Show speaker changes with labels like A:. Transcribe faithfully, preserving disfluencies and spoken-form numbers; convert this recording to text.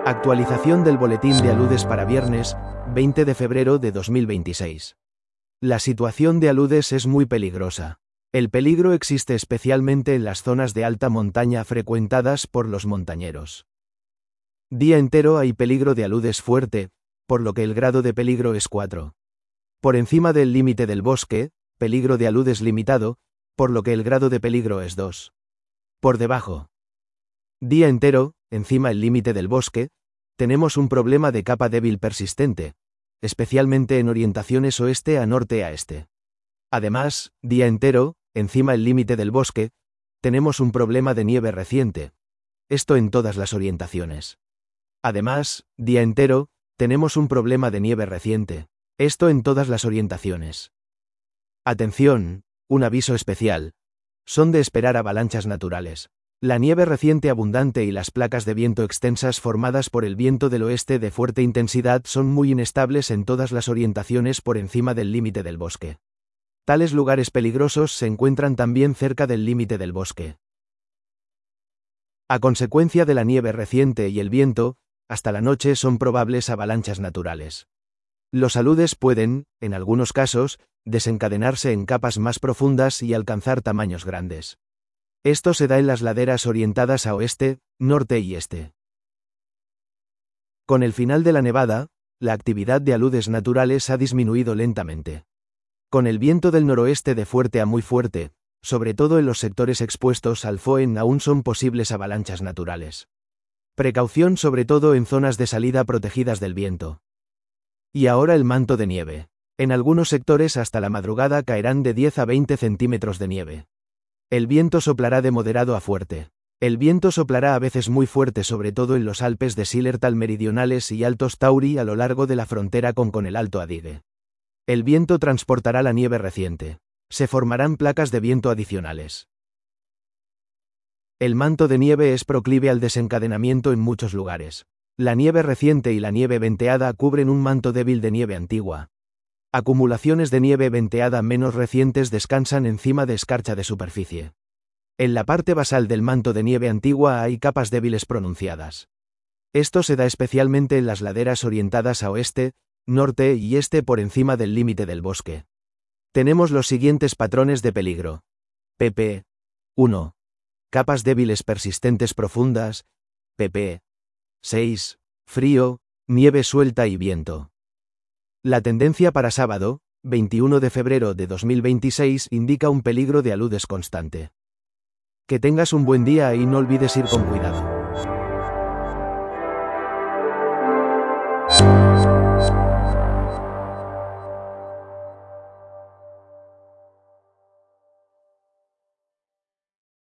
A: Actualización del boletín de aludes para viernes, veinte de febrero de dos mil veintiséis. La situación de aludes es muy peligrosa. El peligro existe especialmente en las zonas de alta montaña frecuentadas por los montañeros. Día entero hay peligro de aludes fuerte, por lo que el grado de peligro es cuatro. Por encima del límite del bosque, peligro de aludes limitado, por lo que el grado de peligro es dos. Por debajo. Día entero, encima el límite del bosque, tenemos un problema de capa débil persistente, especialmente en orientaciones oeste a norte a este. Además, día entero, encima el límite del bosque, tenemos un problema de nieve reciente. Esto en todas las orientaciones. Además, día entero, tenemos un problema de nieve reciente. Esto en todas las orientaciones. Atención, un aviso especial. Son de esperar avalanchas naturales. La nieve reciente abundante y las placas de viento extensas formadas por el viento del oeste de fuerte intensidad son muy inestables en todas las orientaciones por encima del límite del bosque. Tales lugares peligrosos se encuentran también cerca del límite del bosque. A consecuencia de la nieve reciente y el viento, hasta la noche son probables avalanchas naturales. Los aludes pueden, en algunos casos, desencadenarse en capas más profundas y alcanzar tamaños grandes. Esto se da en las laderas orientadas a oeste, norte y este. Con el final de la nevada, la actividad de aludes naturales ha disminuido lentamente. Con el viento del noroeste de fuerte a muy fuerte, sobre todo en los sectores expuestos al Foehn, aún son posibles avalanchas naturales. Precaución sobre todo en zonas de salida protegidas del viento. Y ahora el manto de nieve. En algunos sectores hasta la madrugada caerán de diez a veinte centímetros de nieve. El viento soplará de moderado a fuerte. El viento soplará a veces muy fuerte sobre todo en los Alpes de Zillertal meridionales y Altos Tauri a lo largo de la frontera con, con el Alto Adige. El viento transportará la nieve reciente. Se formarán placas de viento adicionales. El manto de nieve es proclive al desencadenamiento en muchos lugares. La nieve reciente y la nieve venteada cubren un manto débil de nieve antigua. Acumulaciones de nieve venteada menos recientes descansan encima de escarcha de superficie. En la parte basal del manto de nieve antigua hay capas débiles pronunciadas. Esto se da especialmente en las laderas orientadas a oeste, norte y este por encima del límite del bosque. Tenemos los siguientes patrones de peligro. pp. uno. Capas débiles persistentes profundas. pp. seis. Frío, nieve suelta y viento. La tendencia para sábado, veintiuno de febrero de dos mil veintiséis, indica un peligro de aludes constante. Que tengas un buen día y no olvides ir con cuidado.